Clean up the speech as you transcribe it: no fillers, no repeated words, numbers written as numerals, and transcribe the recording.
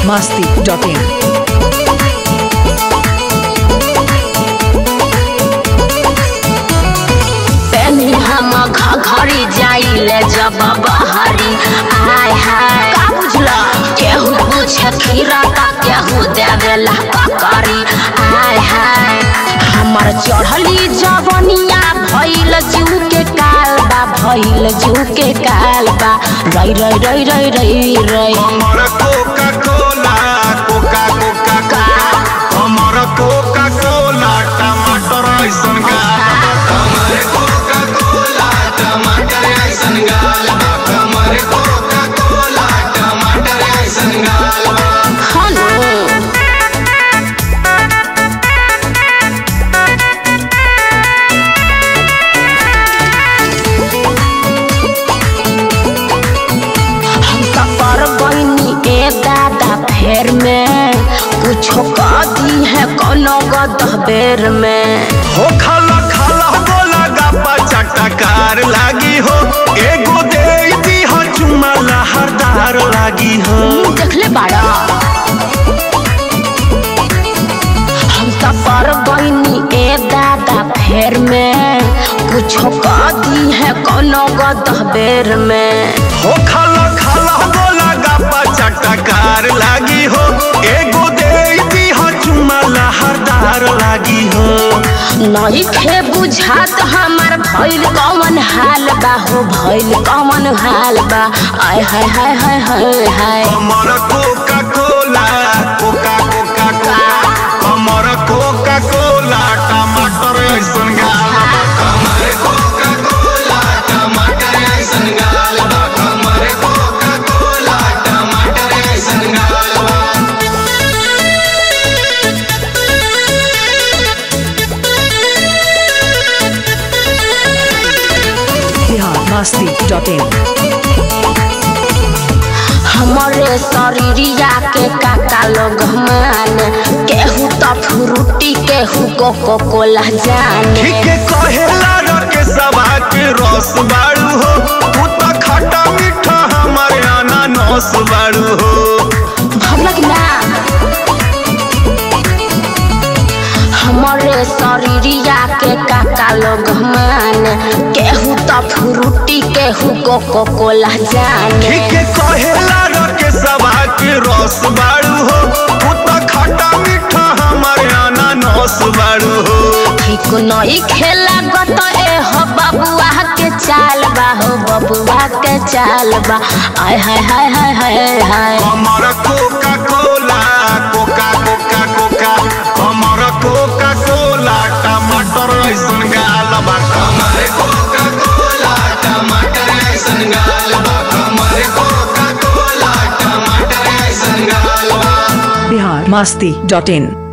biharmasti.in घरी जाइले जब बहरी हाय हाय का बुझला केहू पूछे खीरा का केहू देवेला ककरी हाय हाय हमर चढ़ली जवनिया भइल जू के कालबा भइल जू के कालबा रई रई रई रई रई रई हमर कोका कोला कोका कोका का हमर कोका कोला टमाटर ऐसन गाल हमर कोका कोला टमाटर ऐसन गाल हमर कोका कोला टमाटर ऐसन गाल हनो फेर में कुछो कह दी है कोनो गदह बेर में हो खाला खाला बोला गप्पा चटकार लागी हो एगो दे दी हो चुम्मा लहरदार लागी हो देखले बाड़ा हम तो पर बनी ए दादा फेर में कुछो कह दी है कोनो गदह बेर में हो खाला खाला बोला गप्पा चटकार लागी हो एगो दे दी हो चुम्मा लहरदार लागी हो नहीं खे बुझात हमार भइल कौन हाल बा हो भइल कौन हाल बा आय हाय हाय हाय हाय हाय हमर कोका कोला कोका कोका का हमर कोका कोला टमाटर ऐसन गाल हमर कोका कोला टमाटर ऐसन गाल हमर कोका कोला टमाटर ऐसन गाल biharmasti.in हमारे शरीरिया के काका लोग माने केहू तो फ्रूटी केहू कोको कोला जाने ठीक कहेला रके सभा के रस बाड़ू हो तू तो खट्टा मीठा हमारे अनानस बाड़ू हो भगलक ना हमारे शरीरिया के काका लोग माने केहू तो फ्रूटी केहू कोको कोला जाने ठीक कहेला रके सभा के रस बाड़ू हो तू तो खट्टा मीठा हमारे अनानस बाड़ू हो ठीक नहीं खेला गत ए हो बबुआ के चाल बा हो बबुआ के चाल बा आय हाय हाय हाय हाय हाय हमर coca cola coca coca coca हमर कोका कोला टमाटर ऐसन गाल बा हमर कोका कोला टमाटर ऐसन गाल बा हमर कोका कोला टमाटर ऐसन गाल बा biharmasti.in